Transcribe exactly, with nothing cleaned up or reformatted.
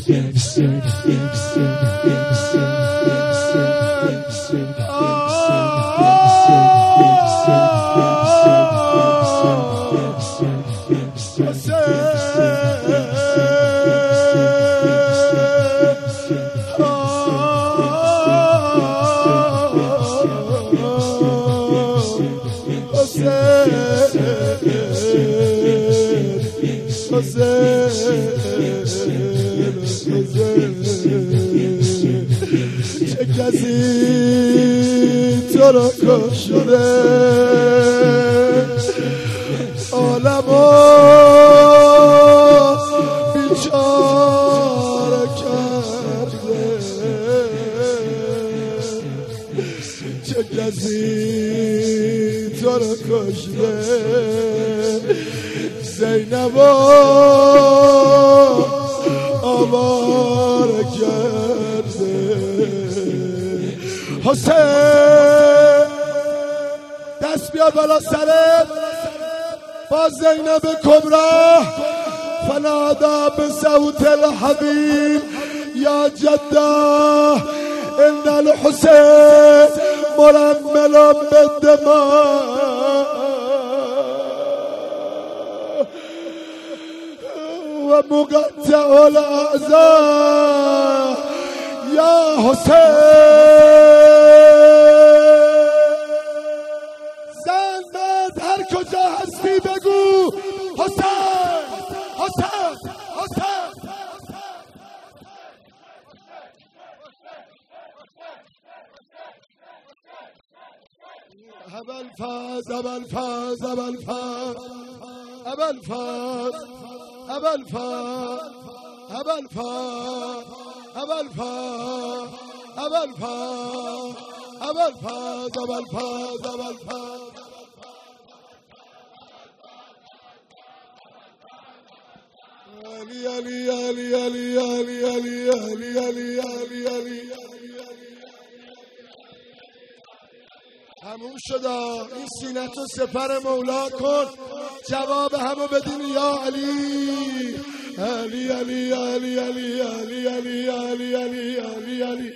چه کسی تو را کشته عالمو بیچاره کرده چه کسی تو را کشته زینبو آواره کرده حسین دست بیار بالا سرت با زینب کبرا فنادا به صوت الحبیب یا جده ان الحسین مرمل بالدماء و مقطع الاعضاء یا حسین زن مرد هر کجا هستی بگو حسین حسین حسین ابوالفضل ابوالفضل ابوالفضل ابوالفضل ابوالفضل ابوالفضل ابوالفضل ابوالفضل ابوالفضل ابوالفضل ابوالفضل علی علی علی علی علی علی علی علی علی علی تموم شده. این سینه‌تو سپر مولا کن، جواب همو بدین یا علی علی علی علی علی علی علی علی علی علی علی